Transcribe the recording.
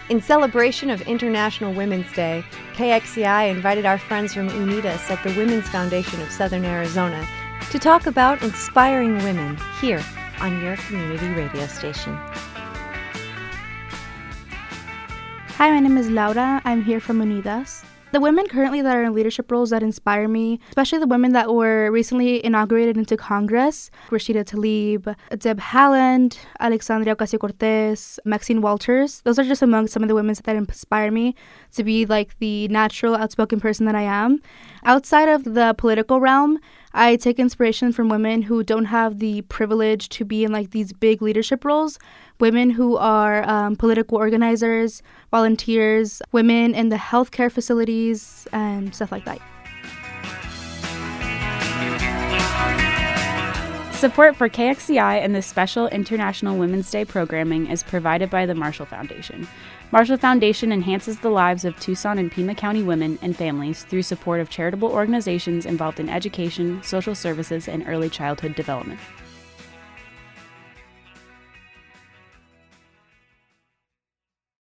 In celebration of International Women's Day, KXCI invited our friends from Unidas at the Women's Foundation of Southern Arizona to talk about inspiring women here on your community radio station. Hi, my name is Laura. I'm here from Unidas. The women currently that are in leadership roles that inspire me, especially the women that were recently inaugurated into Congress, Rashida Tlaib, Deb Haaland, Alexandria Ocasio-Cortez, Maxine Walters. Those are just among some of the women that inspire me to be like the natural, outspoken person that I am. Outside of the political realm, I take inspiration from women who don't have the privilege to be in like these big leadership roles, women who are political organizers, volunteers, women in the healthcare facilities, and stuff like that. Support for KXCI and this special International Women's Day programming is provided by the Marshall Foundation. Marshall Foundation enhances the lives of Tucson and Pima County women and families through support of charitable organizations involved in education, social services, and early childhood development.